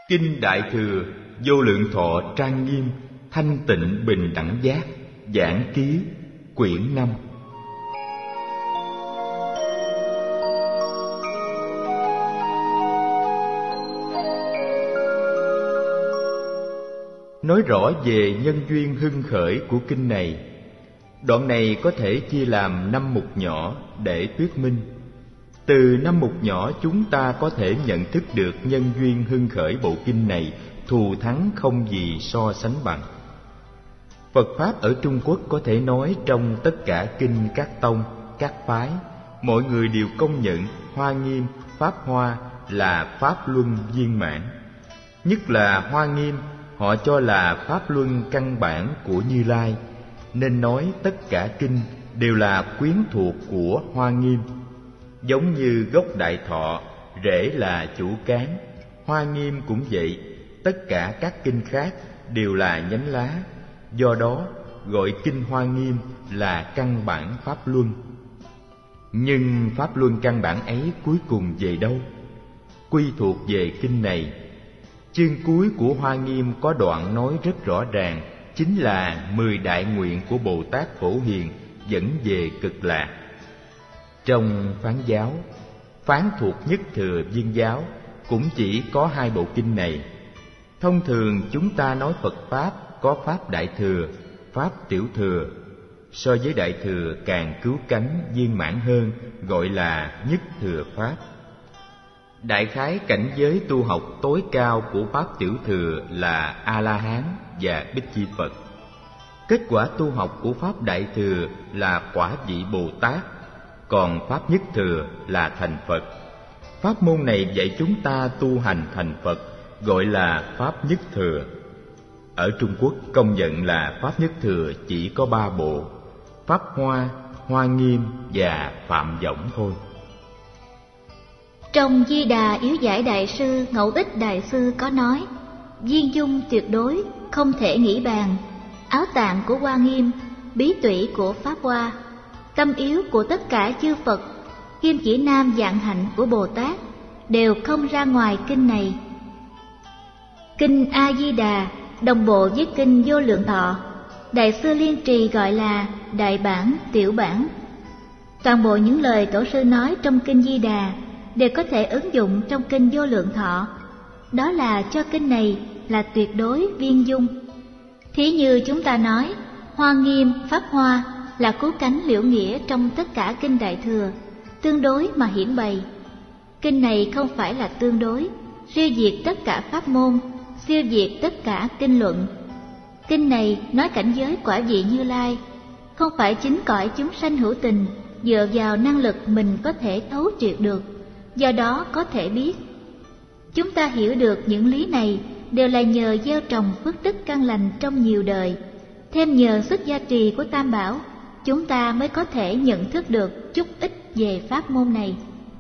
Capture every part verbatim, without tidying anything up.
Kinh Đại Thừa Vô Lượng Thọ trang nghiêm thanh tịnh bình đẳng giác. Giảng ký quyển năm. Nói rõ về nhân duyên hưng khởi của kinh này. Đoạn này có thể chia làm năm mục nhỏ để thuyết minh. Từ năm mục nhỏ chúng ta có thể nhận thức được nhân duyên hưng khởi bộ kinh này thù thắng không gì so sánh bằng. Phật Pháp ở Trung Quốc có thể nói trong tất cả kinh các tông, các phái, mọi người đều công nhận Hoa Nghiêm, Pháp Hoa là Pháp Luân viên mãn. Nhất là Hoa Nghiêm, họ cho là Pháp Luân căn bản của Như Lai, nên nói tất cả kinh đều là quyến thuộc của Hoa Nghiêm. Giống như gốc Đại Thọ, rễ là chủ cán, Hoa Nghiêm cũng vậy, tất cả các kinh khác đều là nhánh lá, do đó gọi kinh Hoa Nghiêm là căn bản Pháp Luân. Nhưng Pháp Luân căn bản ấy cuối cùng về đâu? Quy thuộc về kinh này. Chương cuối của Hoa Nghiêm có đoạn nói rất rõ ràng, chính là mười đại nguyện của Bồ Tát Phổ Hiền dẫn về Cực Lạc. Trong Phán giáo, Phán thuộc Nhất Thừa Viên giáo cũng chỉ có hai bộ kinh này. Thông thường chúng ta nói Phật Pháp có Pháp Đại Thừa, Pháp Tiểu Thừa. So với Đại Thừa càng cứu cánh viên mãn hơn, gọi là Nhất Thừa Pháp. Đại khái cảnh giới tu học tối cao của Pháp Tiểu Thừa là A-la-hán và Bích Chi Phật. Kết quả tu học của Pháp Đại Thừa là quả vị Bồ Tát, còn Pháp Nhất Thừa là thành Phật. Pháp môn này dạy chúng ta tu hành thành Phật, gọi là Pháp Nhất Thừa. Ở Trung Quốc công nhận là Pháp Nhất Thừa chỉ có ba bộ: Pháp Hoa, Hoa Nghiêm và Phạm Võng thôi. Trong Di Đà Yếu Giải Đại Sư Ngẫu Ích Đại Sư có nói: viên dung tuyệt đối, không thể nghĩ bàn, áo tạng của Hoa Nghiêm, bí tủy của Pháp Hoa, tâm yếu của tất cả chư Phật, kim chỉ nam vạn hạnh của Bồ Tát đều không ra ngoài kinh này. Kinh A Di Đà đồng bộ với kinh Vô Lượng Thọ, Đại sư Liên Trì gọi là đại bản, tiểu bản. Toàn bộ những lời tổ sư nói trong kinh Di Đà đều có thể ứng dụng trong kinh Vô Lượng Thọ. Đó là cho kinh này là tuyệt đối viên dung. Thí như chúng ta nói Hoa Nghiêm, Pháp Hoa là cứu cánh liễu nghĩa trong tất cả kinh Đại Thừa, tương đối mà hiển bày. Kinh này không phải là tương đối, siêu diệt tất cả pháp môn, siêu diệt tất cả kinh luận. Kinh này nói cảnh giới quả vị Như Lai, không phải chính cõi chúng sanh hữu tình dựa vào năng lực mình có thể thấu triệt được, do đó có thể biết. Chúng ta hiểu được những lý này đều là nhờ gieo trồng phước đức căn lành trong nhiều đời, thêm nhờ sức gia trì của Tam Bảo, chúng ta mới có thể nhận thức được chút ít về pháp môn này.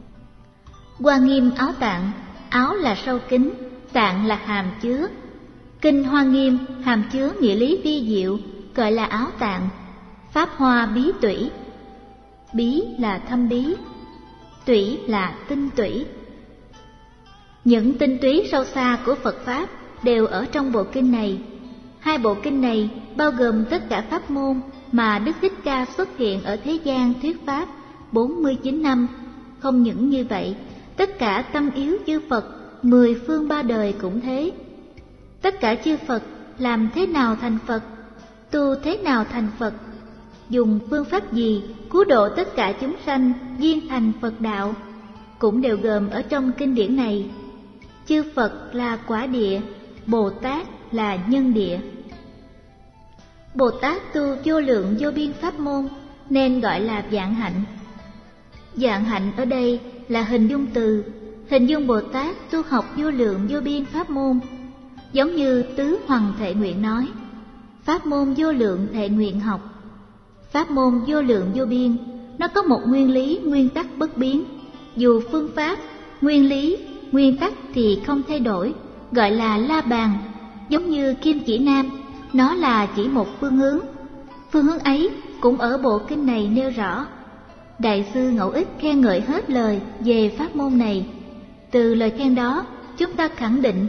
Hoa Nghiêm áo tạng, áo là sâu kín, tạng là hàm chứa. Kinh Hoa Nghiêm hàm chứa nghĩa lý vi diệu, gọi là áo tạng. Pháp Hoa bí tủy, bí là thâm bí, tủy là tinh tủy. Những tinh túy sâu xa của Phật Pháp đều ở trong bộ kinh này. Hai bộ kinh này bao gồm tất cả pháp môn mà Đức Thích Ca xuất hiện ở thế gian thuyết pháp bốn mươi chín năm. Không những như vậy, tất cả tâm yếu chư Phật mười phương ba đời cũng thế. Tất cả chư Phật làm thế nào thành Phật, tu thế nào thành Phật, dùng phương pháp gì cứu độ tất cả chúng sanh viên thành Phật đạo, cũng đều gồm ở trong kinh điển này. Chư Phật là quả địa, Bồ Tát là nhân địa. Bồ Tát tu vô lượng vô biên pháp môn nên gọi là vạn hạnh. Vạn hạnh ở đây là hình dung từ, hình dung Bồ Tát tu học vô lượng vô biên pháp môn. Giống như Tứ Hoằng Thệ Nguyện nói: pháp môn vô lượng thệ nguyện học. Pháp môn vô lượng vô biên, nó có một nguyên lý nguyên tắc bất biến, dù phương pháp, nguyên lý, nguyên tắc thì không thay đổi, gọi là la bàn. Giống như kim chỉ nam, nó là chỉ một phương hướng. Phương hướng ấy cũng ở bộ kinh này nêu rõ. Đại sư Ngẫu Ích khen ngợi hết lời về pháp môn này. Từ lời khen đó, chúng ta khẳng định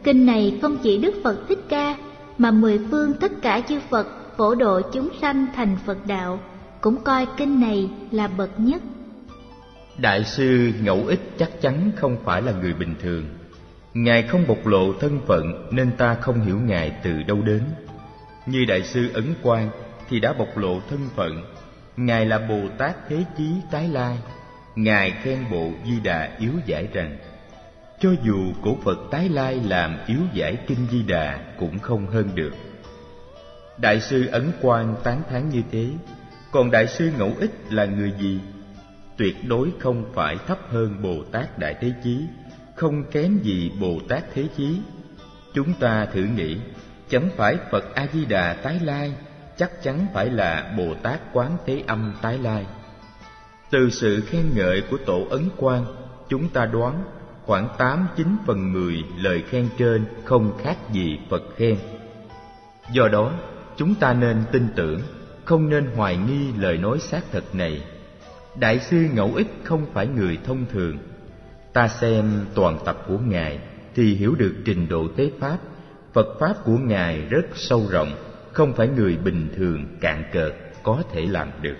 Kinh này không chỉ Đức Phật Thích Ca, mà mười phương tất cả chư Phật phổ độ chúng sanh thành Phật đạo, cũng coi kinh này là bậc nhất. Đại sư Ngẫu Ích chắc chắn không phải là người bình thường. Ngài không bộc lộ thân phận nên ta không hiểu Ngài từ đâu đến. Như Đại sư Ấn Quang thì đã bộc lộ thân phận. Ngài là Bồ Tát Thế Chí tái lai. Ngài khen bộ Di Đà yếu giải rằng, cho dù cổ Phật tái lai làm yếu giải kinh Di Đà cũng không hơn được. Đại sư Ấn Quang tán thán như thế. Còn Đại sư Ngẫu Ích là người gì? Tuyệt đối không phải thấp hơn Bồ Tát Đại Thế Chí, không kém gì Bồ Tát Thế Chí. Chúng ta thử nghĩ, chẳng phải Phật A Di Đà tái lai, chắc chắn phải là Bồ Tát Quán Thế Âm tái lai. Từ sự khen ngợi của Tổ Ấn Quang, chúng ta đoán khoảng tám chín phần mười lời khen trên không khác gì Phật khen. Do đó, chúng ta nên tin tưởng, không nên hoài nghi lời nói xác thật này. Đại sư Ngẫu Ích không phải người thông thường. Ta xem toàn tập của Ngài thì hiểu được trình độ tế pháp, Phật pháp của Ngài rất sâu rộng, không phải người bình thường cạn cợt có thể làm được.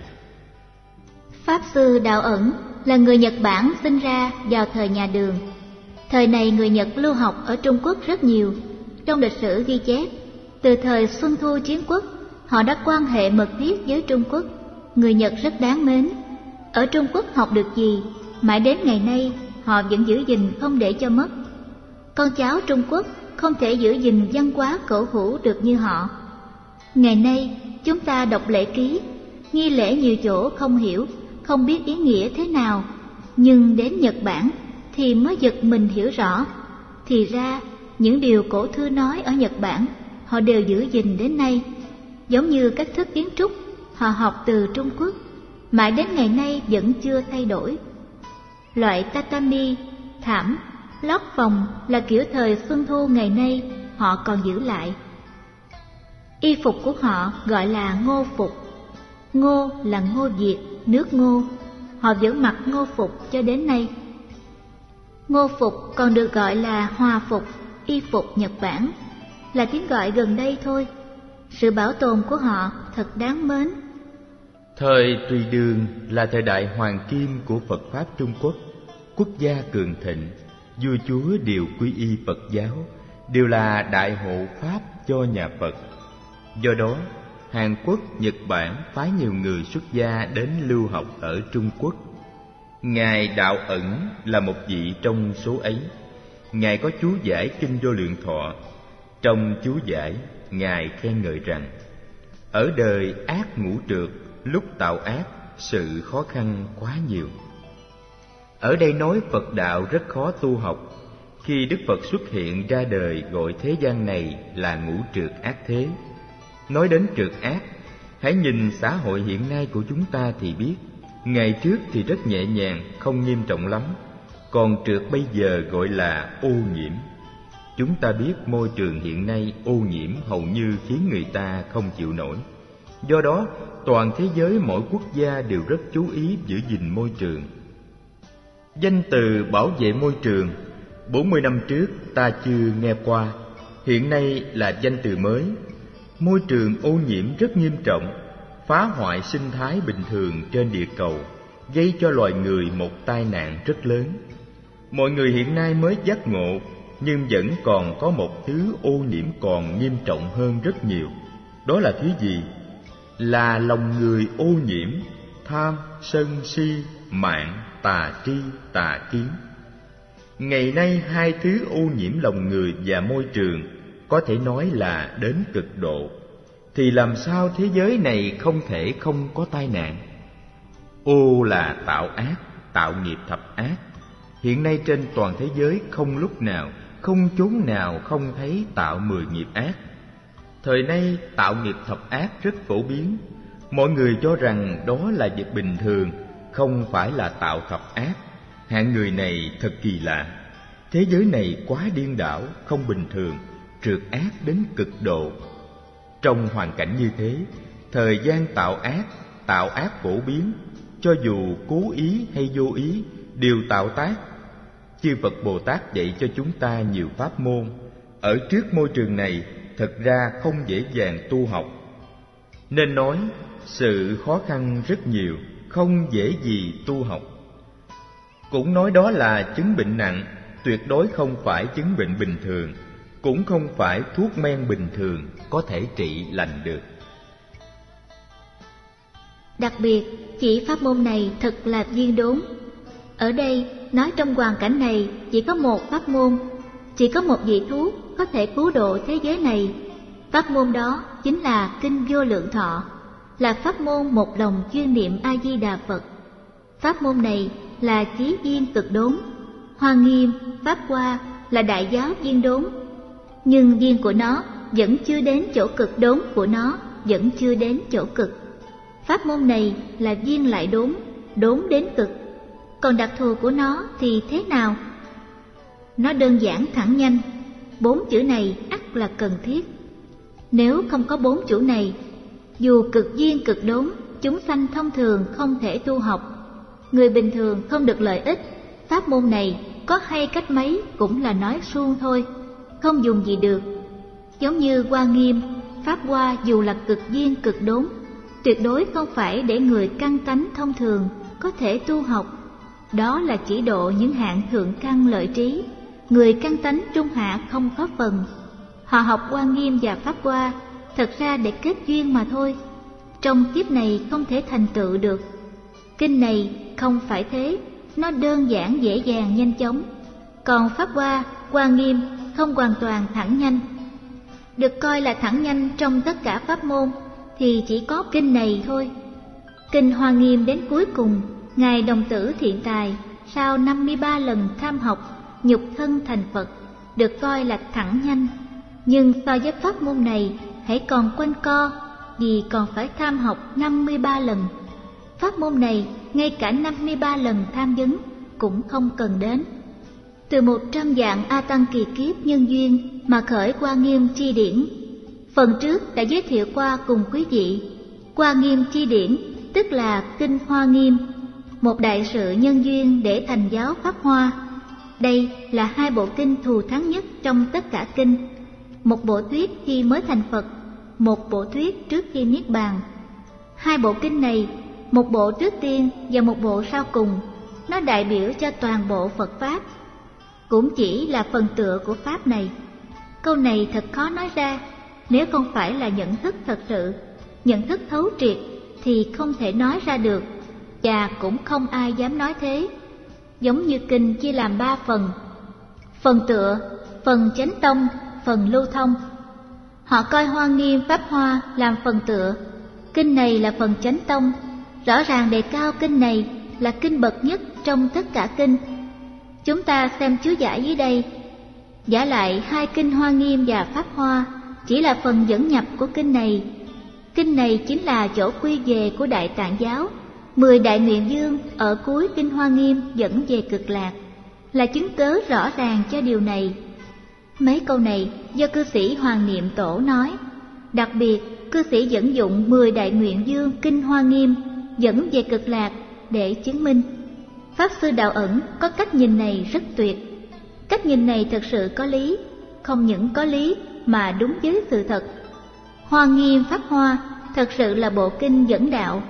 Pháp sư Đạo Ẩn là người Nhật Bản sinh ra vào thời nhà Đường. Thời này người Nhật lưu học ở Trung Quốc rất nhiều. Trong lịch sử ghi chép, từ thời Xuân Thu Chiến Quốc, họ đã quan hệ mật thiết với Trung Quốc. Người Nhật rất đáng mến. Ở Trung Quốc học được gì, mãi đến ngày nay họ vẫn giữ gìn không để cho mất. Con cháu Trung Quốc không thể giữ gìn văn hóa cổ hủ được như họ. Ngày nay chúng ta đọc lễ ký, nghi lễ nhiều chỗ không hiểu, không biết ý nghĩa thế nào, nhưng đến Nhật Bản thì mới giật mình hiểu rõ. Thì ra những điều cổ thư nói ở Nhật Bản họ đều giữ gìn đến nay. Giống như cách thức kiến trúc họ học từ Trung Quốc, mãi đến ngày nay vẫn chưa thay đổi. Loại tatami, thảm, lót phòng là kiểu thời Xuân Thu ngày nay họ còn giữ lại. Y phục của họ gọi là ngô phục. Ngô là Ngô Việt, nước Ngô. Họ vẫn mặc ngô phục cho đến nay. Ngô phục còn được gọi là hòa phục, y phục Nhật Bản, là tiếng gọi gần đây thôi. Sự bảo tồn của họ thật đáng mến. Thời Tùy Đường là thời đại hoàng kim của Phật Pháp Trung Quốc. Quốc gia cường thịnh, vua chúa đều quy y Phật giáo, đều là đại hộ Pháp cho nhà Phật. Do đó, Hàn Quốc, Nhật Bản phái nhiều người xuất gia đến lưu học ở Trung Quốc. Ngài Đạo Ẩn là một vị trong số ấy. Ngài có chú giải Kinh Vô Lượng Thọ. Trong chú giải, Ngài khen ngợi rằng, ở đời ác ngũ trược, lúc tạo ác, sự khó khăn quá nhiều. Ở đây nói Phật đạo rất khó tu học. Khi Đức Phật xuất hiện ra đời gọi thế gian này là ngũ trược ác thế. Nói đến trược ác, hãy nhìn xã hội hiện nay của chúng ta thì biết. Ngày trước thì rất nhẹ nhàng, không nghiêm trọng lắm. Còn trược bây giờ gọi là ô nhiễm. Chúng ta biết môi trường hiện nay ô nhiễm hầu như khiến người ta không chịu nổi. Do đó, toàn thế giới mỗi quốc gia đều rất chú ý giữ gìn môi trường. Danh từ bảo vệ môi trường, bốn mươi năm trước ta chưa nghe qua, hiện nay là danh từ mới. Môi trường ô nhiễm rất nghiêm trọng, phá hoại sinh thái bình thường trên địa cầu, gây cho loài người một tai nạn rất lớn. Mọi người hiện nay mới giác ngộ, nhưng vẫn còn có một thứ ô nhiễm còn nghiêm trọng hơn rất nhiều. Đó là thứ gì? Là lòng người ô nhiễm, tham, sân, si, mạng, tà tri, tà kiến. Ngày nay hai thứ ô nhiễm lòng người và môi trường có thể nói là đến cực độ. Thì làm sao thế giới này không thể không có tai nạn? Ô là tạo ác, tạo nghiệp thập ác. Hiện nay trên toàn thế giới không lúc nào, không chốn nào không thấy tạo mười nghiệp ác. Thời nay tạo nghiệp thập ác rất phổ biến. Mọi người cho rằng đó là việc bình thường, không phải là tạo thập ác. Hạng người này thật kỳ lạ. Thế giới này quá điên đảo, không bình thường, trượt ác đến cực độ. Trong hoàn cảnh như thế, thời gian tạo ác, tạo ác phổ biến, cho dù cố ý hay vô ý, đều tạo tác. Chư Phật Bồ Tát dạy cho chúng ta nhiều pháp môn, ở trước môi trường này thật ra không dễ dàng tu học. Nên nói sự khó khăn rất nhiều, không dễ gì tu học. Cũng nói đó là chứng bệnh nặng, tuyệt đối không phải chứng bệnh bình thường, cũng không phải thuốc men bình thường có thể trị lành được. Đặc biệt, chỉ pháp môn này thật là viên đốn. Ở đây, nói trong hoàn cảnh này chỉ có một pháp môn, chỉ có một vị thuốc có thể cứu độ thế giới này. Pháp môn đó chính là Kinh Vô Lượng Thọ, là pháp môn một lòng chuyên niệm A-di-đà Phật. Pháp môn này là chí viên cực đốn, Hoa Nghiêm, Pháp Hoa là đại giáo viên đốn. Nhưng viên của nó vẫn chưa đến chỗ cực, đốn của nó vẫn chưa đến chỗ cực. Pháp môn này là viên lại đốn, đốn đến cực. Còn đặc thù của nó thì thế nào? Nó đơn giản thẳng nhanh, bốn chữ này ắt là cần thiết. Nếu không có bốn chữ này, dù cực viên cực đốn, chúng sanh thông thường không thể tu học. Người bình thường không được lợi ích. Pháp môn này có hay cách mấy cũng là nói suông thôi, không dùng gì được. Giống như Hoa Nghiêm, Pháp Hoa dù là cực viên cực đốn, tuyệt đối không phải để người căn tánh thông thường có thể tu học. Đó là chỉ độ những hạng thượng căn lợi trí, người căn tánh trung hạ không có phần. Họ học Hoa Nghiêm và Pháp Hoa thật ra để kết duyên mà thôi, trong kiếp này không thể thành tựu được. Kinh này không phải thế, nó đơn giản dễ dàng nhanh chóng. Còn Pháp Hoa, Hoa Nghiêm không hoàn toàn thẳng nhanh. Được coi là thẳng nhanh trong tất cả pháp môn thì chỉ có kinh này thôi. Kinh Hoa Nghiêm đến cuối cùng, Ngài Đồng Tử Thiện Tài sau năm mươi ba lần tham học, nhục thân thành Phật, được coi là thẳng nhanh. Nhưng so với pháp môn này hãy còn quanh co, vì còn phải tham học năm mươi ba lần. Pháp môn này ngay cả năm mươi ba lần tham vấn cũng không cần đến. Từ một trăm vạn A Tăng kỳ kiếp nhân duyên mà khởi Hoa Nghiêm chi điển. Phần trước đã giới thiệu qua cùng quý vị. Hoa Nghiêm chi điển tức là Kinh Hoa Nghiêm, một đại sự nhân duyên để thành giáo Pháp Hoa. Đây là hai bộ kinh thù thắng nhất trong tất cả kinh. Một bộ thuyết khi mới thành Phật, một bộ thuyết trước khi niết bàn. Hai bộ kinh này, một bộ trước tiên và một bộ sau cùng, nó đại biểu cho toàn bộ Phật Pháp, cũng chỉ là phần tựa của Pháp này. Câu này thật khó nói ra, nếu không phải là nhận thức thật sự, nhận thức thấu triệt thì không thể nói ra được, và cũng không ai dám nói thế. Giống như kinh chia làm ba phần: phần tựa, phần chánh tông, phần lưu thông. Họ coi Hoa Nghiêm Pháp Hoa làm phần tựa, kinh này là phần chánh tông, rõ ràng đề cao kinh này là kinh bậc nhất trong tất cả kinh. Chúng ta xem chú giải dưới đây. Giả lại hai kinh Hoa Nghiêm và Pháp Hoa chỉ là phần dẫn nhập của kinh này. Kinh này chính là chỗ quy về của Đại Tạng giáo. Mười đại nguyện dương ở cuối kinh Hoa Nghiêm dẫn về Cực Lạc, là chứng cớ rõ ràng cho điều này. Mấy câu này do cư sĩ Hoàng Niệm Tổ nói. Đặc biệt, cư sĩ dẫn dụng mười đại nguyện dương kinh Hoa Nghiêm dẫn về Cực Lạc để chứng minh. Pháp sư Đạo Ẩn có cách nhìn này rất tuyệt. Cách nhìn này thật sự có lý, không những có lý mà đúng với sự thật. Hoa Nghiêm Pháp Hoa thật sự là bộ kinh dẫn đạo.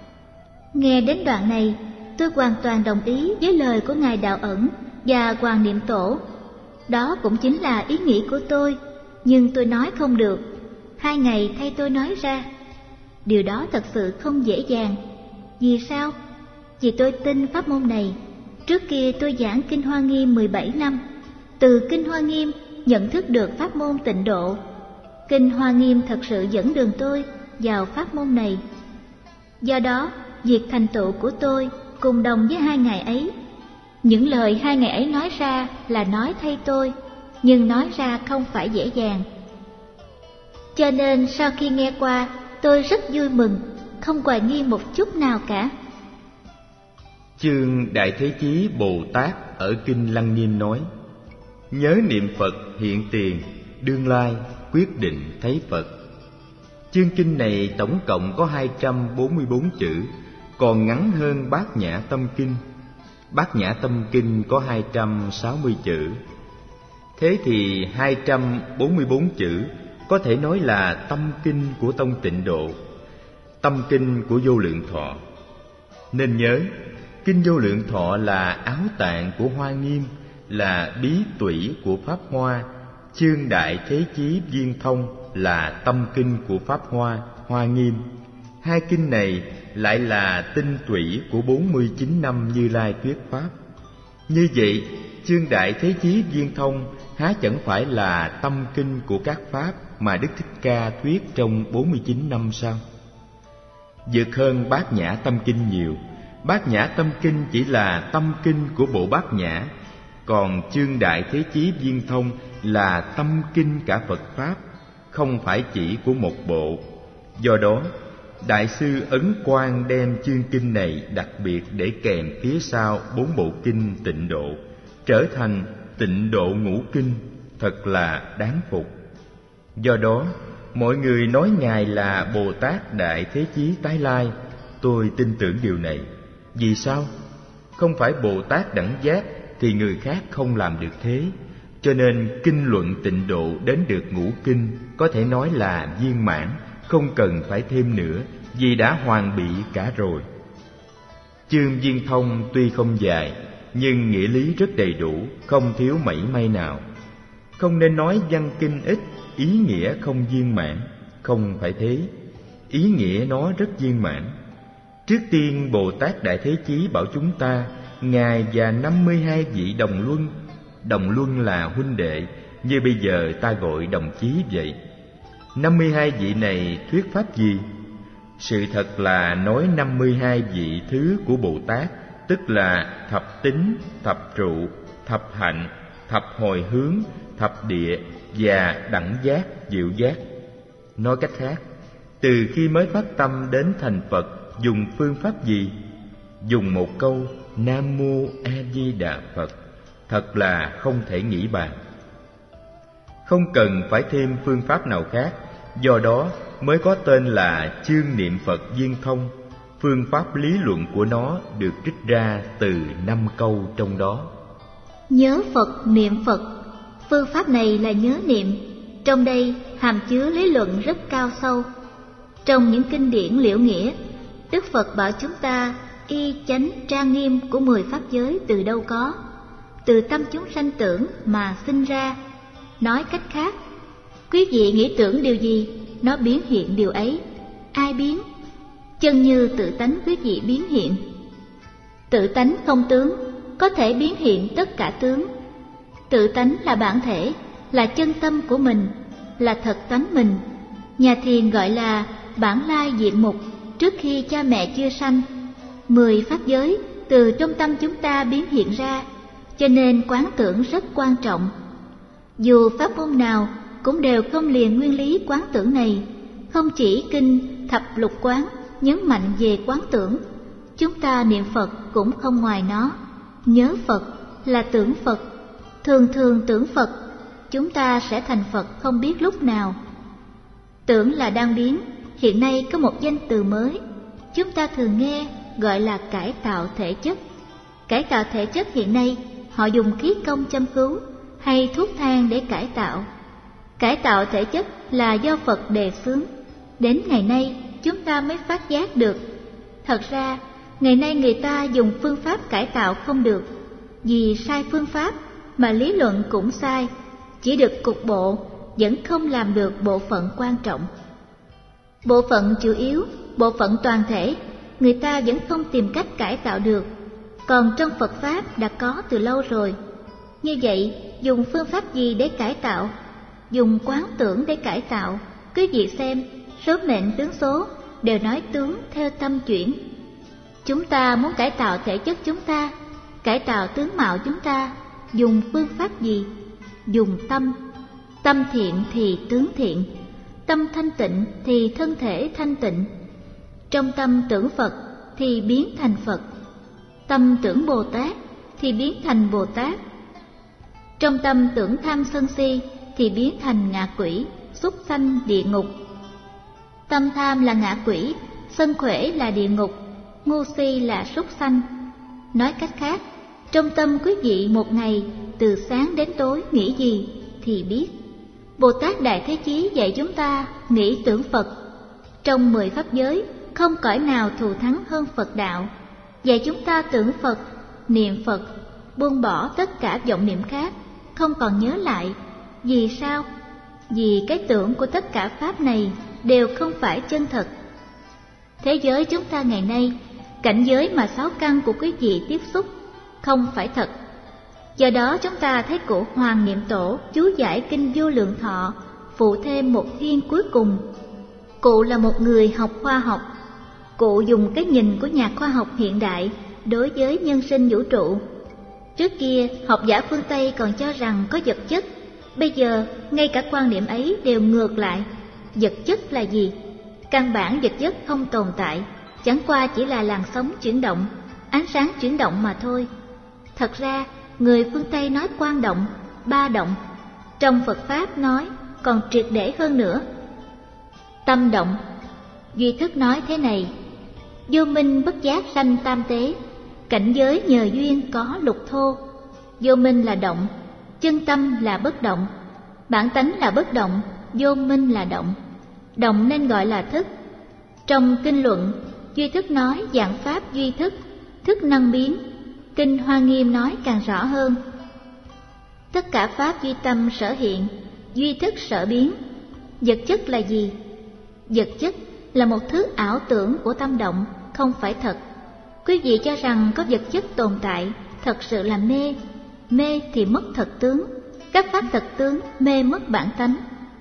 Nghe đến đoạn này, tôi hoàn toàn đồng ý với lời của Ngài Đạo Ẩn và Hoàng Niệm Tổ. Đó cũng chính là ý nghĩ của tôi, nhưng tôi nói không được. Hai ngày thay tôi nói ra. Điều đó thật sự không dễ dàng. Vì sao? Vì tôi tin pháp môn này. Trước kia tôi giảng Kinh Hoa Nghiêm mười bảy năm. Từ Kinh Hoa Nghiêm nhận thức được pháp môn tịnh độ. Kinh Hoa Nghiêm thật sự dẫn đường tôi vào pháp môn này. Do đó, việc thành tựu của tôi cùng đồng với hai ngày ấy. Những lời hai ngày ấy nói ra là nói thay tôi, nhưng nói ra không phải dễ dàng. Cho nên sau khi nghe qua, tôi rất vui mừng, không hoài nghi một chút nào cả. Chương Đại Thế Chí Bồ Tát ở Kinh Lăng Nghiêm nói: nhớ niệm Phật hiện tiền, đương lai quyết định thấy Phật. Chương kinh này tổng cộng có hai trăm bốn mươi bốn chữ, còn ngắn hơn Bát Nhã Tâm Kinh. Bát Nhã Tâm Kinh có hai trăm sáu mươi chữ. Thế thì hai trăm bốn mươi bốn chữ có thể nói là tâm kinh của Tông Tịnh Độ, tâm kinh của Vô Lượng Thọ. Nên nhớ, kinh Vô Lượng Thọ là áo tạng của Hoa Nghiêm, là bí tủy của Pháp Hoa. Chương Đại Thế Chí Viên Thông là tâm kinh của Pháp Hoa, Hoa Nghiêm. Hai kinh này lại là tinh tủy của bốn mươi chín năm Như Lai thuyết Pháp. Như vậy, Chương Đại Thế Chí Viên Thông há chẳng phải là tâm kinh của các Pháp mà Đức Thích Ca thuyết trong bốn mươi chín năm sao? Vượt hơn Bát Nhã Tâm Kinh nhiều. Bát Nhã Tâm Kinh chỉ là tâm kinh của bộ Bát Nhã, còn Chương Đại Thế Chí Viên Thông là tâm kinh cả Phật Pháp, không phải chỉ của một bộ. Do đó, Đại sư Ấn Quang đem chương kinh này đặc biệt để kèm phía sau bốn bộ kinh Tịnh Độ, trở thành Tịnh Độ Ngũ Kinh, thật là đáng phục. Do đó, mọi người nói Ngài là Bồ Tát Đại Thế Chí Tái Lai, tôi tin tưởng điều này. Vì sao? Không phải Bồ Tát đẳng giác thì người khác không làm được thế. Cho nên kinh luận Tịnh Độ đến được ngũ kinh có thể nói là viên mãn, không cần phải thêm nữa, vì đã hoàn bị cả rồi. Chương Viên Thông tuy không dài, nhưng nghĩa lý rất đầy đủ, không thiếu mảy may nào. Không nên nói văn kinh ít, ý nghĩa không viên mãn, không phải thế. Ý nghĩa nó rất viên mãn. Trước tiên Bồ Tát Đại Thế Chí bảo chúng ta, Ngài và năm mươi hai vị đồng luân. Đồng luân là huynh đệ, như bây giờ ta gọi đồng chí vậy. năm mươi hai vị này thuyết pháp gì? Sự thật là nói năm mươi hai vị thứ của Bồ Tát, tức là thập tính, thập trụ, thập hạnh, thập hồi hướng, thập địa và đẳng giác, diệu giác. Nói cách khác, từ khi mới phát tâm đến thành Phật, dùng phương pháp gì? Dùng một câu Nam Mô A Di Đà Phật, thật là không thể nghĩ bàn. Không cần phải thêm phương pháp nào khác, do đó mới có tên là chương niệm Phật Viên Thông. Phương pháp lý luận của nó được trích ra từ năm câu trong đó. Nhớ Phật, niệm Phật. Phương pháp này là nhớ niệm. Trong đây hàm chứa lý luận rất cao sâu. Trong những kinh điển liễu nghĩa, Đức Phật bảo chúng ta y chánh trang nghiêm của mười pháp giới từ đâu có? Từ tâm chúng sanh tưởng mà sinh ra. Nói cách khác, quý vị nghĩ tưởng điều gì, nó biến hiện điều ấy. Ai biến? Chân như tự tánh quý vị biến hiện. Tự tánh không tướng, có thể biến hiện tất cả tướng. Tự tánh là bản thể, là chân tâm của mình, là thật tánh mình. Nhà thiền gọi là bản lai diện mục, trước khi cha mẹ chưa sanh. Mười pháp giới từ trong tâm chúng ta biến hiện ra, cho nên quán tưởng rất quan trọng. Dù pháp môn nào cũng đều không liền nguyên lý quán tưởng này. Không chỉ kinh thập lục quán nhấn mạnh về quán tưởng, chúng ta niệm Phật cũng không ngoài nó. Nhớ Phật là tưởng Phật, thường thường tưởng Phật, chúng ta sẽ thành Phật không biết lúc nào. Tưởng là đang biến. Hiện nay có một danh từ mới, chúng ta thường nghe gọi là cải tạo thể chất. Cải tạo thể chất hiện nay họ dùng khí công châm cứu hay thuốc thang để cải tạo. Cải tạo thể chất là do Phật đề xướng. Đến ngày nay chúng ta mới phát giác được. Thật ra ngày nay người ta dùng phương pháp cải tạo không được. Vì sai phương pháp mà lý luận cũng sai, chỉ được cục bộ, vẫn không làm được bộ phận quan trọng. Bộ phận chủ yếu, bộ phận toàn thể, người ta vẫn không tìm cách cải tạo được. Còn trong Phật Pháp đã có từ lâu rồi. Như vậy, dùng phương pháp gì để cải tạo? Dùng quán tưởng để cải tạo. Quý vị xem, số mệnh tướng số đều nói tướng theo tâm chuyển. Chúng ta muốn cải tạo thể chất chúng ta, cải tạo tướng mạo chúng ta, dùng phương pháp gì? Dùng tâm. Tâm thiện thì tướng thiện, tâm thanh tịnh thì thân thể thanh tịnh. Trong tâm tưởng Phật thì biến thành Phật, tâm tưởng Bồ Tát thì biến thành Bồ Tát. Trong tâm tưởng tham sân si thì biến thành ngạ quỷ, súc sanh, địa ngục. Tâm tham là ngạ quỷ, sân khỏe là địa ngục, ngu si là súc sanh. Nói cách khác, trong tâm quý vị một ngày từ sáng đến tối nghĩ gì thì biết. Bồ Tát Đại Thế Chí dạy chúng ta nghĩ tưởng Phật. Trong mười pháp giới, không cõi nào thù thắng hơn Phật đạo. Dạy chúng ta tưởng Phật, niệm Phật, buông bỏ tất cả vọng niệm khác, không còn nhớ lại. Vì sao? Vì cái tưởng của tất cả pháp này đều không phải chân thật. Thế giới chúng ta ngày nay, cảnh giới mà sáu căn của quý vị tiếp xúc, không phải thật. Do đó chúng ta thấy cụ Hoàng Niệm Tổ chú giải kinh Vô Lượng Thọ phụ thêm một thiên cuối cùng. Cụ là một người học khoa học. Cụ dùng cái nhìn của nhà khoa học hiện đại đối với nhân sinh vũ trụ. Trước kia, học giả phương Tây còn cho rằng có vật chất. Bây giờ, ngay cả quan niệm ấy đều ngược lại. Vật chất là gì? Căn bản vật chất không tồn tại, chẳng qua chỉ là làn sóng chuyển động, ánh sáng chuyển động mà thôi. Thật ra, người phương Tây nói quang động, ba động. Trong Phật Pháp nói còn triệt để hơn nữa. Tâm động. Duy Thức nói thế này: vô minh bất giác sanh tam tế, cảnh giới nhờ duyên có lục thô. Vô minh là động, chân tâm là bất động. Bản tánh là bất động, vô minh là động. Động nên gọi là thức. Trong kinh luận, Duy Thức nói dạng pháp duy thức, thức năng biến. Kinh Hoa Nghiêm nói càng rõ hơn. Tất cả pháp duy tâm sở hiện, duy thức sở biến. Vật chất là gì? Vật chất là một thứ ảo tưởng của tâm động, không phải thật. Quý vị cho rằng có vật chất tồn tại, thật sự là mê. Mê thì mất thật tướng, các pháp thật tướng mê mất bản tánh.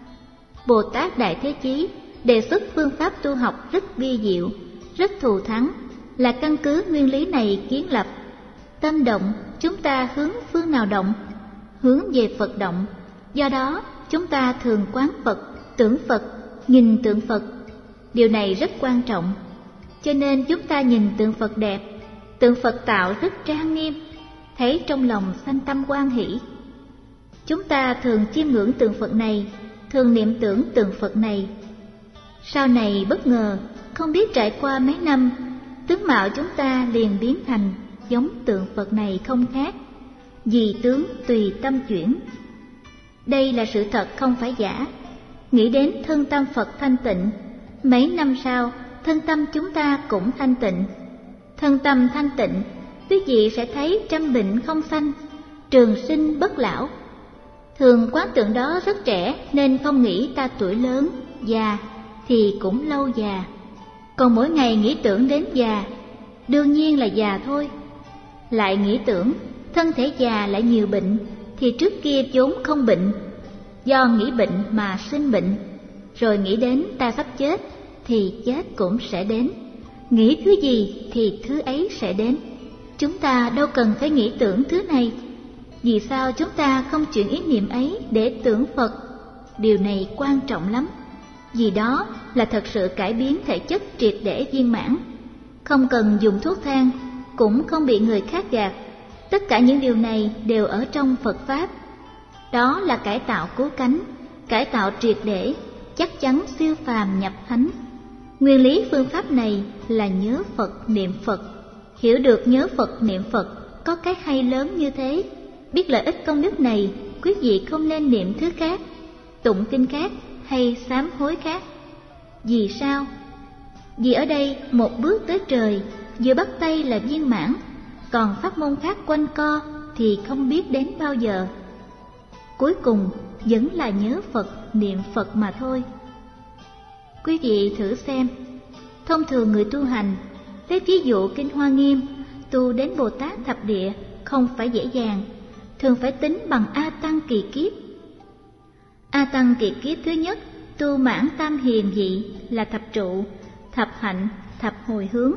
Bồ Tát Đại Thế Chí đề xuất phương pháp tu học rất vi diệu, rất thù thắng, là căn cứ nguyên lý này kiến lập. Tâm động, chúng ta hướng phương nào động? Hướng về Phật động. Do đó, chúng ta thường quán Phật, tưởng Phật, nhìn tượng Phật. Điều này rất quan trọng. Cho nên chúng ta nhìn tượng Phật đẹp, tượng Phật tạo rất trang nghiêm, thấy trong lòng sanh tâm hoan hỷ. Chúng ta thường chiêm ngưỡng tượng Phật này, thường niệm tưởng tượng Phật này. Sau này bất ngờ, không biết trải qua mấy năm, tướng mạo chúng ta liền biến thành giống tượng Phật này không khác. Vì tướng tùy tâm chuyển. Đây là sự thật không phải giả. Nghĩ đến thân tâm Phật thanh tịnh, mấy năm sau thân tâm chúng ta cũng thanh tịnh. Thân tâm thanh tịnh, quý vị sẽ thấy trăm bệnh không sanh, trường sinh bất lão. Thường quán tượng đó rất trẻ nên không nghĩ ta tuổi lớn, già thì cũng lâu già. Còn mỗi ngày nghĩ tưởng đến già, đương nhiên là già thôi. Lại nghĩ tưởng thân thể già lại nhiều bệnh, thì trước kia vốn không bệnh. Do nghĩ bệnh mà sinh bệnh, rồi nghĩ đến ta sắp chết thì chết cũng sẽ đến. Nghĩ thứ gì thì thứ ấy sẽ đến. Chúng ta đâu cần phải nghĩ tưởng thứ này. Vì sao chúng ta không chuyển ý niệm ấy để tưởng Phật? Điều này quan trọng lắm. Vì đó là thật sự cải biến thể chất triệt để viên mãn. Không cần dùng thuốc thang, cũng không bị người khác gạt. Tất cả những điều này đều ở trong Phật Pháp. Đó là cải tạo cứu cánh, cải tạo triệt để, chắc chắn siêu phàm nhập thánh. Nguyên lý phương pháp này là nhớ Phật niệm Phật. Hiểu được nhớ Phật niệm Phật có cái hay lớn như thế. Biết lợi ích công đức này, quý vị không nên niệm thứ khác, tụng kinh khác hay sám hối khác. Vì sao? Vì ở đây một bước tới trời, vừa bắt tay là viên mãn. Còn pháp môn khác quanh co thì không biết đến bao giờ. Cuối cùng vẫn là nhớ Phật, niệm Phật mà thôi. Quý vị thử xem. Thông thường người tu hành, lấy ví dụ kinh Hoa Nghiêm, tu đến Bồ Tát thập địa không phải dễ dàng, thường phải tính bằng A Tăng kỳ kiếp. A Tăng kỳ kiếp thứ nhất, tu mãn tam hiền vị là thập trụ, thập hạnh, thập hồi hướng.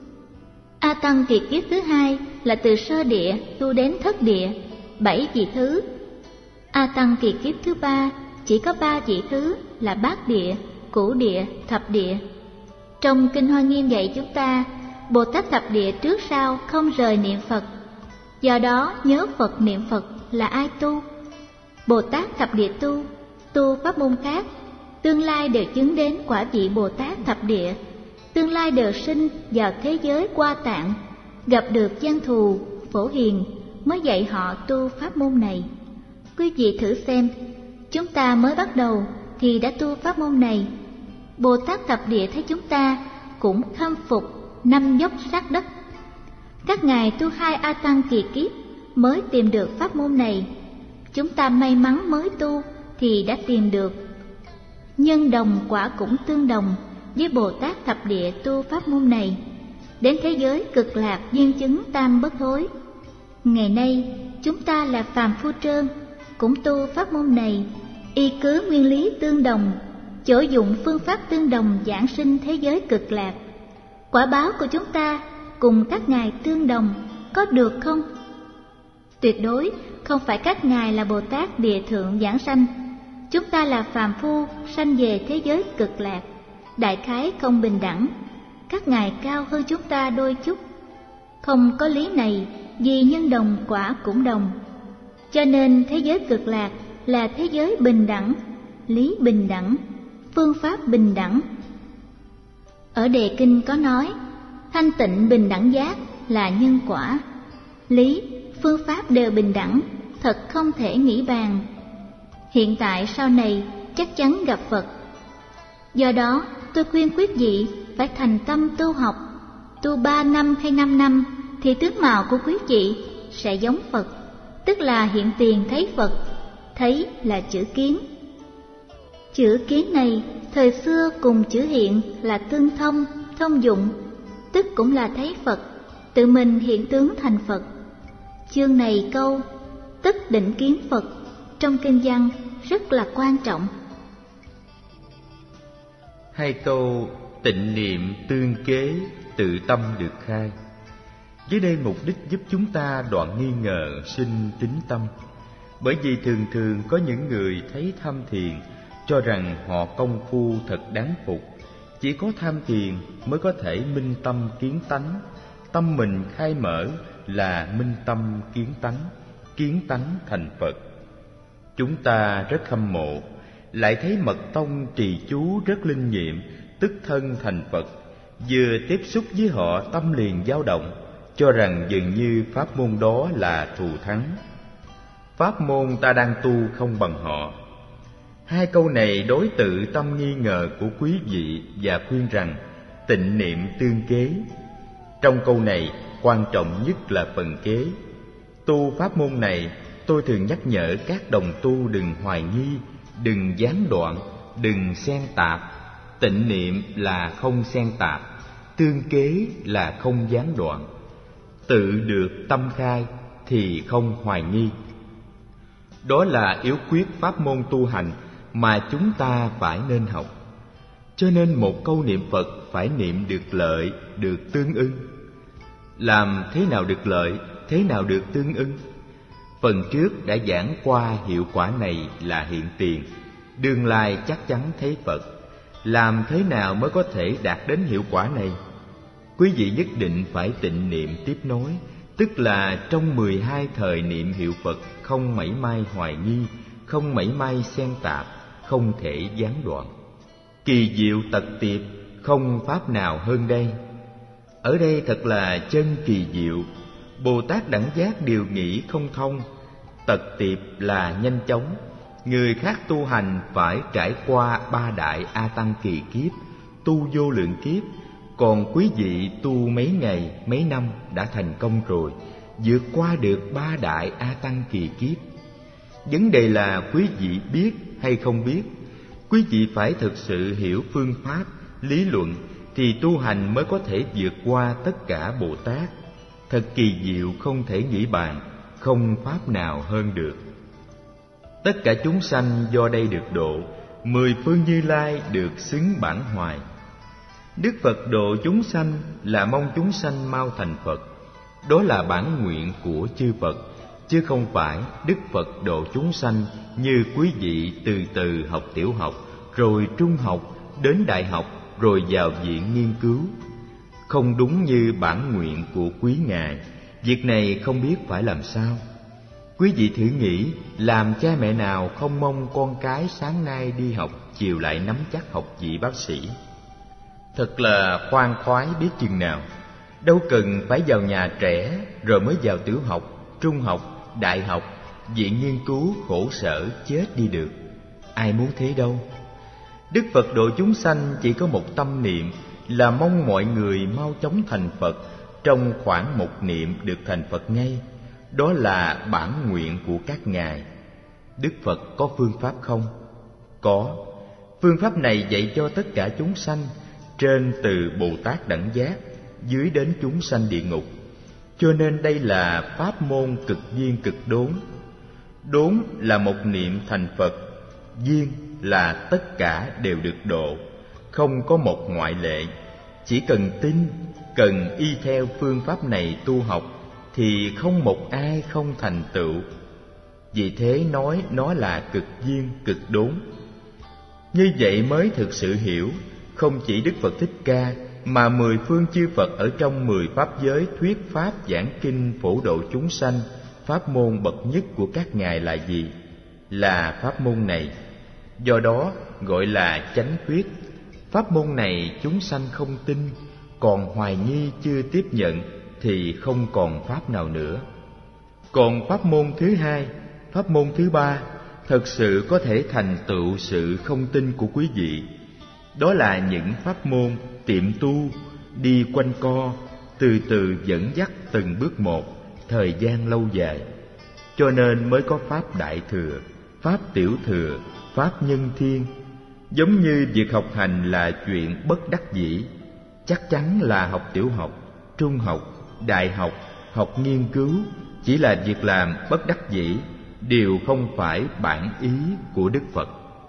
A Tăng kỳ kiếp thứ hai là từ sơ địa tu đến thất địa, bảy vị thứ. A Tăng kỳ kiếp thứ ba chỉ có ba vị thứ là bát địa, cửu địa, thập địa. Trong kinh Hoa Nghiêm dạy chúng ta, Bồ Tát thập địa trước sau không rời niệm Phật. Do đó nhớ Phật niệm Phật là ai tu? Bồ Tát thập địa tu, tu pháp môn khác, tương lai đều chứng đến quả vị Bồ Tát thập địa. Tương lai đều sinh vào thế giới Qua Tạng, gặp được Giang Thù, Phổ Hiền, mới dạy họ tu pháp môn này. Quý vị thử xem, chúng ta mới bắt đầu thì đã tu pháp môn này. Bồ Tát Thập Địa thấy chúng ta cũng khâm phục năm dốc sát đất. Các ngài tu hai A Tăng kỳ kiếp mới tìm được pháp môn này. Chúng ta may mắn mới tu thì đã tìm được. Nhân đồng quả cũng tương đồng với Bồ Tát Thập Địa tu pháp môn này. Đến thế giới cực lạc viên chứng tam bất thối. Ngày nay chúng ta là phàm phu trơn, cũng tu pháp môn này, y cứ nguyên lý tương đồng, chỗ dụng phương pháp tương đồng giảng sinh thế giới cực lạc. Quả báo của chúng ta cùng các ngài tương đồng, có được không? Tuyệt đối không phải các ngài là Bồ Tát Địa Thượng giảng sanh, chúng ta là phàm phu sanh về thế giới cực lạc, đại khái không bình đẳng. Các ngài cao hơn chúng ta đôi chút. Không có lý này, vì nhân đồng quả cũng đồng. Cho nên thế giới cực lạc là thế giới bình đẳng, lý bình đẳng, phương pháp bình đẳng. Ở đề kinh có nói, thanh tịnh bình đẳng giác là nhân quả, lý, phương pháp đều bình đẳng, thật không thể nghĩ bàn. Hiện tại sau này chắc chắn gặp Phật. Do đó tôi khuyên quý vị phải thành tâm tu học. Tu ba năm hay năm năm thì tướng mạo của quý vị sẽ giống Phật, tức là hiện tiền thấy Phật. Thấy là chữ kiến. Chữ kiến này thời xưa cùng chữ hiện là tương thông, thông dụng, tức cũng là thấy Phật, tự mình hiện tướng thành Phật. Chương này câu tức định kiến Phật trong kinh văn rất là quan trọng. Hai câu tịnh niệm tương kế, tự tâm được khai. Dưới đây mục đích giúp chúng ta đoạn nghi ngờ sinh tín tâm. Bởi vì thường thường có những người thấy tham thiền cho rằng họ công phu thật đáng phục. Chỉ có tham thiền mới có thể minh tâm kiến tánh. Tâm mình khai mở là minh tâm kiến tánh, kiến tánh thành Phật. Chúng ta rất hâm mộ, lại thấy mật tông trì chú rất linh nghiệm, tức thân thành Phật. Vừa tiếp xúc với họ tâm liền dao động, cho rằng dường như pháp môn đó là thù thắng. Pháp môn ta đang tu không bằng họ. Hai câu này đối tự tâm nghi ngờ của quý vị và khuyên rằng tịnh niệm tương kế. Trong câu này quan trọng nhất là phần kế. Tu pháp môn này, tôi thường nhắc nhở các đồng tu đừng hoài nghi, đừng gián đoạn, đừng xen tạp. Tịnh niệm là không xen tạp, tương kế là không gián đoạn. Tự được tâm khai thì không hoài nghi. Đó là yếu quyết pháp môn tu hành mà chúng ta phải nên học. Cho nên một câu niệm Phật phải niệm được lợi, được tương ưng. Làm thế nào được lợi, thế nào được tương ưng? Phần trước đã giảng qua hiệu quả này là hiện tiền, tương lai chắc chắn thấy Phật. Làm thế nào mới có thể đạt đến hiệu quả này? Quý vị nhất định phải tịnh niệm tiếp nối, tức là trong mười hai thời niệm hiệu Phật không mảy may hoài nghi, không mảy may xen tạp, không thể gián đoạn. Kỳ diệu tật tiệp, không pháp nào hơn đây. Ở đây thật là chân kỳ diệu. Bồ Tát đẳng giác điều nghĩ không thông, tật tiệp là nhanh chóng. Người khác tu hành phải trải qua ba đại A Tăng kỳ kiếp, tu vô lượng kiếp. Còn quý vị tu mấy ngày, mấy năm đã thành công rồi, vượt qua được ba đại A Tăng kỳ kiếp. Vấn đề là quý vị biết hay không biết. Quý vị phải thực sự hiểu phương pháp, lý luận, thì tu hành mới có thể vượt qua tất cả Bồ Tát. Thật kỳ diệu không thể nghĩ bàn, không pháp nào hơn được. Tất cả chúng sanh do đây được độ, mười phương Như Lai được xứng bản hoài. Đức Phật độ chúng sanh là mong chúng sanh mau thành Phật. Đó là bản nguyện của chư Phật, chứ không phải Đức Phật độ chúng sanh như quý vị từ từ học tiểu học, rồi trung học, đến đại học, rồi vào viện nghiên cứu. Không đúng như bản nguyện của quý ngài. Việc này không biết phải làm sao. Quý vị thử nghĩ, làm cha mẹ nào không mong con cái sáng nay đi học, chiều lại nắm chắc học vị bác sĩ? Thật là khoan khoái biết chừng nào. Đâu cần phải vào nhà trẻ rồi mới vào tiểu học, trung học, đại học, viện nghiên cứu khổ sở chết đi được. Ai muốn thế đâu. Đức Phật độ chúng sanh chỉ có một tâm niệm là mong mọi người mau chóng thành Phật, trong khoảng một niệm được thành Phật ngay. Đó là bản nguyện của các ngài. Đức Phật có phương pháp không? Có. Phương pháp này dạy cho tất cả chúng sanh, trên từ Bồ Tát Đẳng Giác, dưới đến chúng sanh địa ngục. Cho nên đây là pháp môn cực duyên cực đốn. Đốn là một niệm thành Phật, duyên là tất cả đều được độ, không có một ngoại lệ. Chỉ cần tin, cần y theo phương pháp này tu học, thì không một ai không thành tựu. Vì thế nói nó là cực duyên cực đốn. Như vậy mới thực sự hiểu, không chỉ Đức Phật Thích Ca, mà mười phương chư Phật ở trong mười pháp giới thuyết pháp giảng kinh phổ độ chúng sanh, pháp môn bậc nhất của các ngài là gì? Là pháp môn này. Do đó gọi là chánh thuyết. Pháp môn này chúng sanh không tin, còn hoài nghi chưa tiếp nhận, thì không còn pháp nào nữa. Còn pháp môn thứ hai, pháp môn thứ ba, thật sự có thể thành tựu sự không tin của quý vị. Đó là những pháp môn tiệm tu, đi quanh co, từ từ dẫn dắt từng bước một, thời gian lâu dài. Cho nên mới có pháp Đại Thừa, pháp Tiểu Thừa, pháp Nhân Thiên. Giống như việc học hành là chuyện bất đắc dĩ, chắc chắn là học tiểu học, trung học, đại học, học nghiên cứu chỉ là việc làm bất đắc dĩ, đều không phải bản ý của Đức Phật.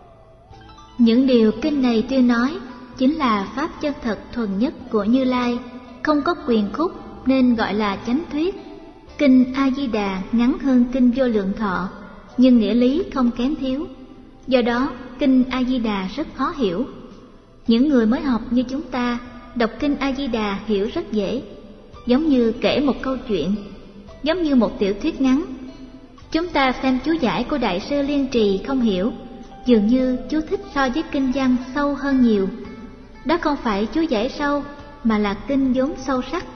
Những điều kinh này tuyên nói chính là pháp chân thật thuần nhất của Như Lai, không có quyền khúc nên gọi là chánh thuyết. Kinh A Di Đà ngắn hơn kinh Vô Lượng Thọ, nhưng nghĩa lý không kém thiếu. Do đó kinh A Di Đà rất khó hiểu. Những người mới học như chúng ta đọc kinh A Di Đà hiểu rất dễ, giống như kể một câu chuyện, giống như một tiểu thuyết ngắn. Chúng ta xem chú giải của Đại sư Liên Trì không hiểu, dường như chú thích so với kinh văn sâu hơn nhiều. Đó không phải chú giải sâu, mà là kinh vốn sâu sắc.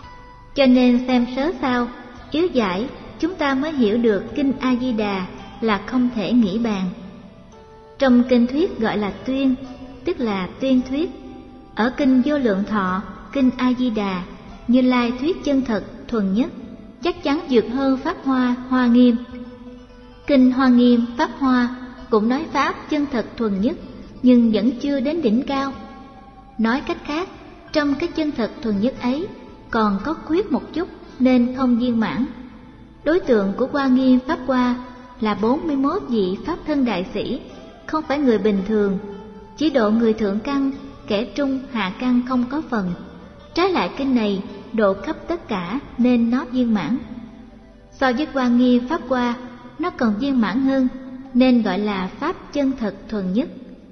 Cho nên xem sớ sao, yếu giải, chúng ta mới hiểu được kinh A Di Đà là không thể nghĩ bàn. Trong kinh thuyết gọi là tuyên, tức là tuyên thuyết. Ở kinh Vô Lượng Thọ, kinh A Di Đà, Như Lai thuyết chân thật thuần nhất, chắc chắn vượt hơn pháp Hoa, Hoa Nghiêm. Kinh Hoa Nghiêm, pháp Hoa cũng nói pháp chân thật thuần nhất, nhưng vẫn chưa đến đỉnh cao. Nói cách khác, trong cái chân thật thuần nhất ấy còn có khuyết một chút nên không viên mãn. Đối tượng của Hoa Nghiêm pháp Hoa là bốn mươi mốt vị pháp thân đại sĩ, không phải người bình thường, chỉ độ người thượng căn, kẻ trung hạ căn không có phần. Trái lại kinh này độ khắp tất cả nên nó viên mãn. So với Hoa Nghiêm pháp Hoa, nó còn viên mãn hơn nên gọi là pháp chân thật thuần nhất.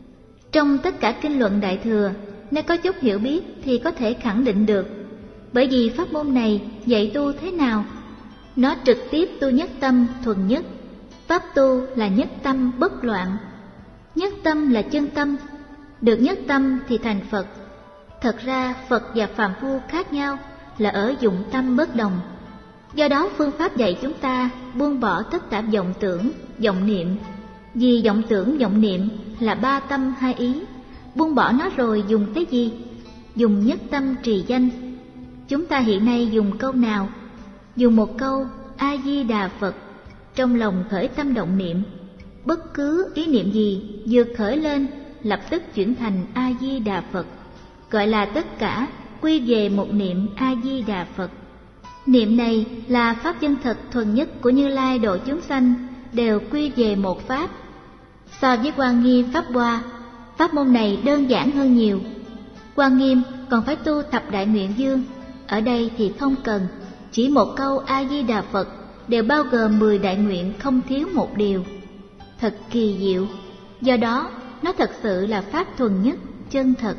Trong tất cả kinh luận Đại Thừa, nếu có chút hiểu biết thì có thể khẳng định được. Bởi vì pháp môn này dạy tu thế nào? Nó trực tiếp tu nhất tâm thuần nhất. Pháp tu là nhất tâm bất loạn. Nhất tâm là chân tâm, được nhất tâm thì thành Phật. Thật ra Phật và phàm phu khác nhau là ở dụng tâm bất đồng. Do đó phương pháp dạy chúng ta buông bỏ tất cả vọng tưởng, vọng niệm. Vì vọng tưởng, vọng niệm là ba tâm hai ý. Buông bỏ nó rồi dùng cái gì? Dùng nhất tâm trì danh. Chúng ta hiện nay dùng câu nào? Dùng một câu A Di Đà Phật, trong lòng khởi tâm động niệm. Bất cứ ý niệm gì vừa khởi lên lập tức chuyển thành A Di Đà Phật, gọi là tất cả quy về một niệm A Di Đà Phật. Niệm này là pháp chân thật thuần nhất của Như Lai độ chúng sanh, đều quy về một pháp. So với Hoa Nghiêm pháp Hoa, pháp môn này đơn giản hơn nhiều. Hoa Nghiêm còn phải tu tập đại nguyện dương, ở đây thì không cần, chỉ một câu A Di Đà Phật đều bao gồm mười đại nguyện không thiếu một điều. Thật kỳ diệu, do đó nó thật sự là pháp thuần nhất, chân thật.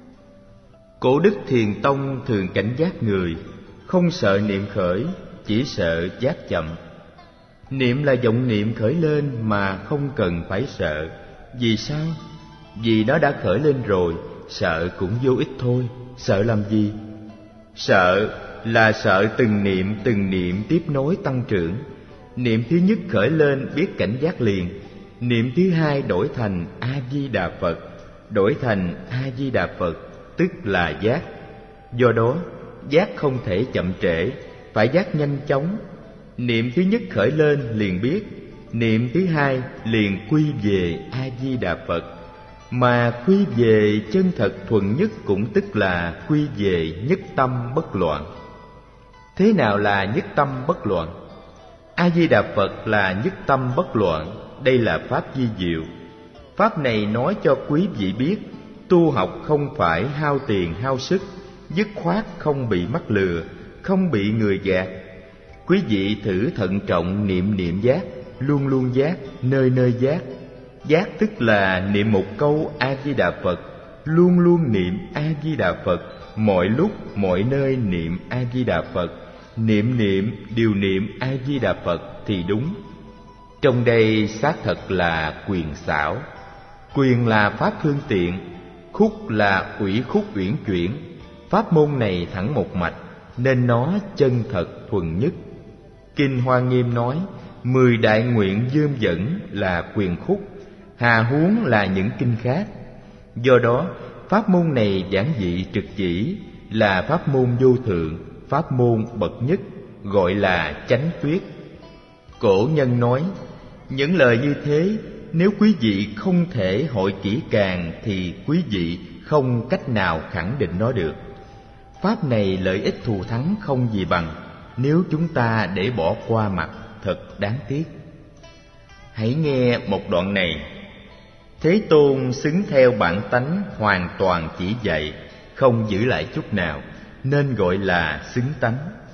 Cổ đức Thiền Tông thường cảnh giác người, không sợ niệm khởi, chỉ sợ giác chậm. Niệm là vọng niệm khởi lên mà không cần phải sợ. Vì sao? Vì nó đã khởi lên rồi, sợ cũng vô ích thôi. Sợ làm gì? Sợ là sợ từng niệm từng niệm tiếp nối tăng trưởng. Niệm thứ nhất khởi lên biết cảnh giác liền, niệm thứ hai đổi thành A-di-đà Phật, đổi thành A-di-đà Phật tức là giác. Do đó giác không thể chậm trễ, phải giác nhanh chóng. Niệm thứ nhất khởi lên liền biết, niệm thứ hai liền quy về A-di-đà Phật. Mà quy về chân thật thuần nhất cũng tức là quy về nhất tâm bất loạn. Thế nào là nhất tâm bất loạn? A-di-đà Phật là nhất tâm bất loạn. Đây là pháp vi diệu. Pháp này nói cho quý vị biết, tu học không phải hao tiền hao sức, dứt khoát không bị mắc lừa, không bị người gạt. Quý vị thử thận trọng niệm niệm giác, luôn luôn giác, nơi nơi giác. Giác tức là niệm một câu A-di-đà Phật, luôn luôn niệm A-di-đà Phật, mọi lúc mọi nơi niệm A-di-đà Phật, niệm niệm điều niệm A-di-đà Phật thì đúng. Trong đây xác thật là quyền xảo. Quyền là pháp phương tiện, khúc là ủy khúc uyển chuyển. Pháp môn này thẳng một mạch, nên nó chân thật thuần nhất. Kinh Hoa Nghiêm nói, mười đại nguyện dơm dẫn là quyền khúc, hà huống là những kinh khác. Do đó, pháp môn này giản dị trực chỉ, là pháp môn vô thượng, pháp môn bậc nhất, gọi là chánh tuyết. Cổ nhân nói, những lời như thế, nếu quý vị không thể hội kỹ càng thì quý vị không cách nào khẳng định nó được. Pháp này lợi ích thù thắng không gì bằng, nếu chúng ta để bỏ qua mặt, thật đáng tiếc. Hãy nghe một đoạn này. Thế Tôn xứng theo bản tánh hoàn toàn chỉ dạy, không giữ lại chút nào, nên gọi là xứng tánh.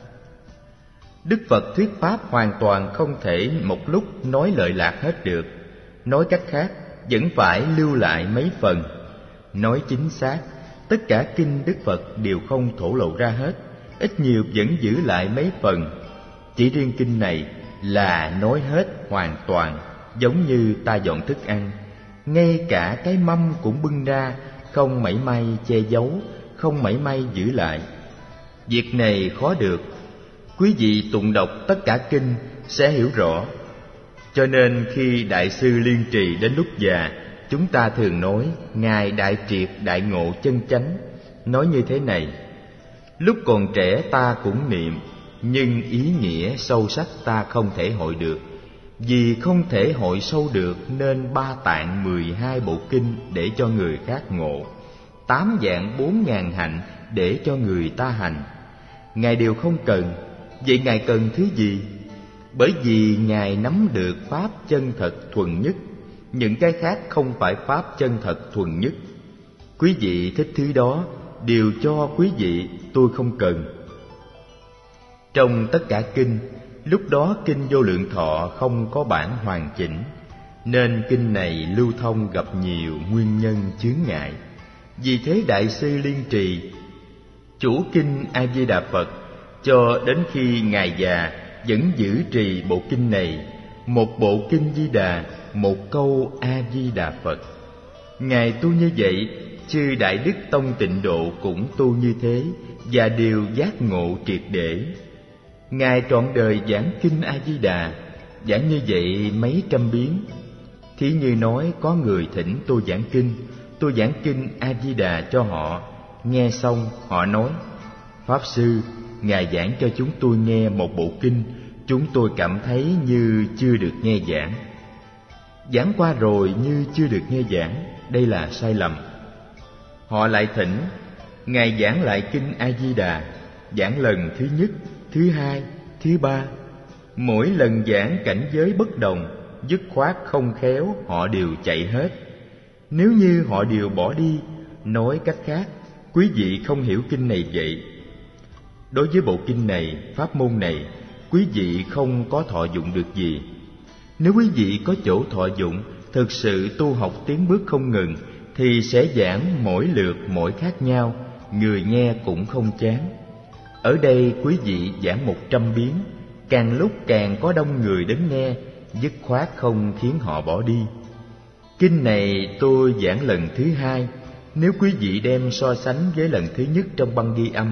Đức Phật thuyết pháp hoàn toàn không thể một lúc nói lợi lạc hết được. Nói cách khác, vẫn phải lưu lại mấy phần. Nói chính xác, tất cả kinh Đức Phật đều không thổ lộ ra hết, ít nhiều vẫn giữ lại mấy phần. Chỉ riêng kinh này là nói hết hoàn toàn, giống như ta dọn thức ăn, ngay cả cái mâm cũng bưng ra, không mảy may che giấu, không mảy may giữ lại. Việc này khó được. Quý vị tụng đọc tất cả kinh sẽ hiểu rõ. Cho nên khi Đại sư Liên Trì đến lúc già, chúng ta thường nói Ngài đại triệt đại ngộ chân chánh. Nói như thế này: lúc còn trẻ ta cũng niệm, nhưng ý nghĩa sâu sắc ta không thể hội được. Vì không thể hội sâu được nên ba tạng mười hai bộ kinh để cho người khác ngộ, tám dạng bốn ngàn hạnh để cho người ta hành. Ngài đều không cần. Vậy Ngài cần thứ gì? Bởi vì Ngài nắm được pháp chân thật thuần nhất. Những cái khác không phải pháp chân thật thuần nhất. Quý vị thích thứ đó, đều cho quý vị, tôi không cần. Trong tất cả kinh, lúc đó kinh Vô Lượng Thọ không có bản hoàn chỉnh, nên kinh này lưu thông gặp nhiều nguyên nhân chướng ngại. Vì thế Đại sư Liên Trì, chủ kinh A Di Đà Phật, cho đến khi Ngài già vẫn giữ trì bộ kinh này, một bộ kinh Di Đà, một câu A Di Đà Phật. Ngài tu như vậy, chư Đại Đức Tông Tịnh Độ cũng tu như thế, và đều giác ngộ triệt để. Ngài trọn đời giảng kinh A Di Đà, giảng như vậy mấy trăm biến. Thí như nói có người thỉnh tôi giảng kinh, tôi giảng kinh A Di Đà cho họ. Nghe xong họ nói: Pháp sư, Ngài giảng cho chúng tôi nghe một bộ kinh, chúng tôi cảm thấy như chưa được nghe giảng. Giảng qua rồi như chưa được nghe giảng, đây là sai lầm. Họ lại thỉnh Ngài giảng lại kinh A Di Đà, giảng lần thứ nhất, thứ hai, thứ ba. Mỗi lần giảng cảnh giới bất đồng, dứt khoát không khéo họ đều chạy hết. Nếu như họ đều bỏ đi, nói cách khác, quý vị không hiểu kinh này vậy. Đối với bộ kinh này, pháp môn này, quý vị không có thọ dụng được gì. Nếu quý vị có chỗ thọ dụng, thực sự tu học tiến bước không ngừng, thì sẽ giảng mỗi lượt mỗi khác nhau, người nghe cũng không chán. Ở đây quý vị giảng một trăm biến, càng lúc càng có đông người đến nghe, dứt khoát không khiến họ bỏ đi. Kinh này tôi giảng lần thứ hai, nếu quý vị đem so sánh với lần thứ nhất trong băng ghi âm,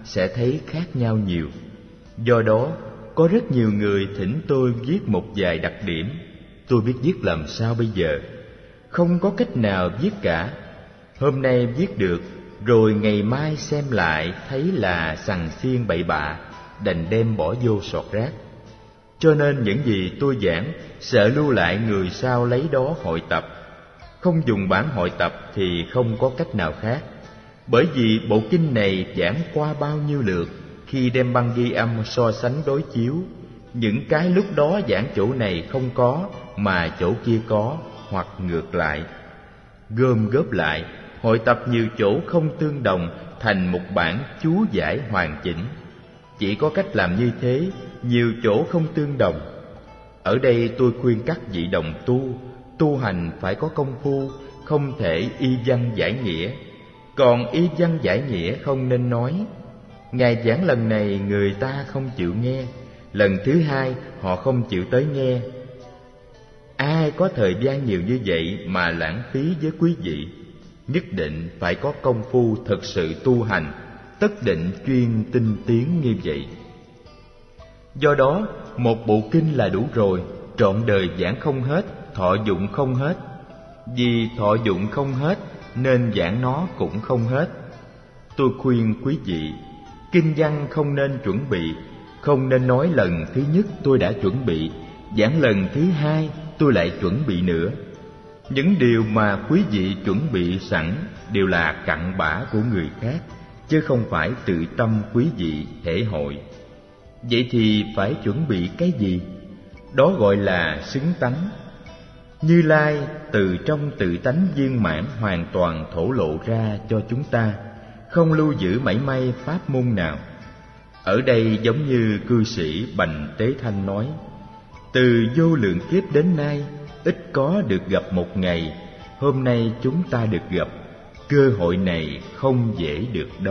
sẽ thấy khác nhau nhiều. Do đó, có rất nhiều người thỉnh tôi viết một vài đặc điểm. Tôi biết viết làm sao bây giờ? Không có cách nào viết cả. Hôm nay viết được, rồi ngày mai xem lại thấy là sằng xiên bậy bạ, đành đem bỏ vô sọt rác. Cho nên những gì tôi giảng, sợ lưu lại người sau lấy đó hội tập. Không dùng bản hội tập thì không có cách nào khác. Bởi vì bộ kinh này giảng qua bao nhiêu lượt, khi đem băng ghi âm so sánh đối chiếu, những cái lúc đó giảng chỗ này không có mà chỗ kia có, hoặc ngược lại. Gom góp lại, hội tập nhiều chỗ không tương đồng thành một bản chú giải hoàn chỉnh. Chỉ có cách làm như thế, nhiều chỗ không tương đồng. Ở đây tôi khuyên các vị đồng tu, tu hành phải có công phu, không thể y văn giải nghĩa. Còn y văn giải nghĩa không nên nói. Ngài giảng lần này người ta không chịu nghe, lần thứ hai họ không chịu tới nghe. Ai có thời gian nhiều như vậy mà lãng phí với quý vị? Nhất định phải có công phu thực sự tu hành, tất định chuyên tinh tiến như vậy. Do đó, một bộ kinh là đủ rồi, trọn đời giảng không hết, thọ dụng không hết. Vì thọ dụng không hết nên giảng nó cũng không hết. Tôi khuyên quý vị, kinh văn không nên chuẩn bị, không nên nói lần thứ nhất tôi đã chuẩn bị, giảng lần thứ hai tôi lại chuẩn bị nữa. Những điều mà quý vị chuẩn bị sẵn đều là cặn bã của người khác, chứ không phải tự tâm quý vị thể hội. Vậy thì phải chuẩn bị cái gì? Đó gọi là xứng tánh. Như Lai từ trong tự tánh viên mãn hoàn toàn thổ lộ ra cho chúng ta, không lưu giữ mảy may pháp môn nào. Ở đây giống như cư sĩ Bành Tế Thanh nói, từ vô lượng kiếp đến nay, ít có được gặp một ngày, hôm nay chúng ta được gặp, cơ hội này không dễ được đâu.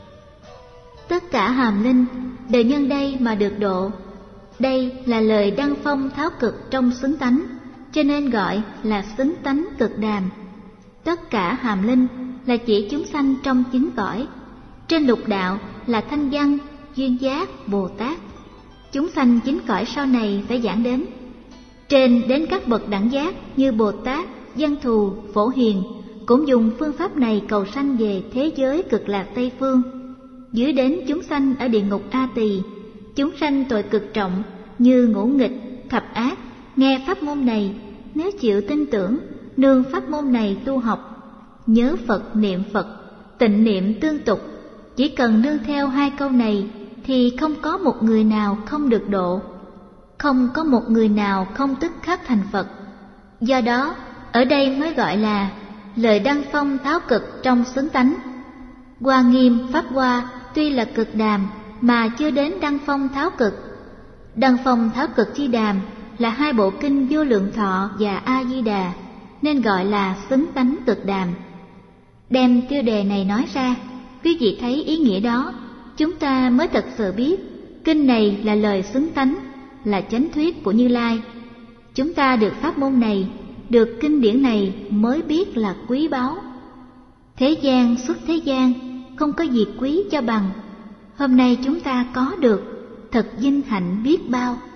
Tất cả hàm linh đều nhân đây mà được độ. Đây là lời đăng phong tháo cực trong xứng tánh, cho nên gọi là xứng tánh cực đàm. Tất cả hàm linh là chỉ chúng sanh trong chín cõi. Trên lục đạo là thanh văn, duyên giác, Bồ Tát. Chúng sanh chín cõi sau này phải giảng đến. Trên đến các bậc đẳng giác như Bồ Tát, Văn Thù, Phổ Hiền cũng dùng phương pháp này cầu sanh về thế giới cực lạc Tây Phương. Dưới đến chúng sanh ở địa ngục A Tỳ, chúng sanh tội cực trọng như ngũ nghịch, thập ác, nghe pháp môn này, nếu chịu tin tưởng, nương pháp môn này tu học, nhớ Phật niệm Phật, tịnh niệm tương tục, chỉ cần nương theo hai câu này thì không có một người nào không được độ, không có một người nào không tức khắc thành Phật. Do đó, ở đây mới gọi là lời đăng phong tháo cực trong xứng tánh. Hoa Nghiêm, Pháp Hoa tuy là cực đàm mà chưa đến đăng phong tháo cực. Đăng phong tháo cực chi đàm là hai bộ kinh Vô Lượng Thọ và A Di Đà, nên gọi là xứng tánh cực đàm. Đem tiêu đề này nói ra, quý vị thấy ý nghĩa đó, chúng ta mới thật sự biết kinh này là lời xứng tánh, là chánh thuyết của Như Lai. Chúng ta được pháp môn này, được kinh điển này mới biết là quý báu. Thế gian xuất thế gian, không có gì quý cho bằng. Hôm nay chúng ta có được, thật vinh hạnh biết bao.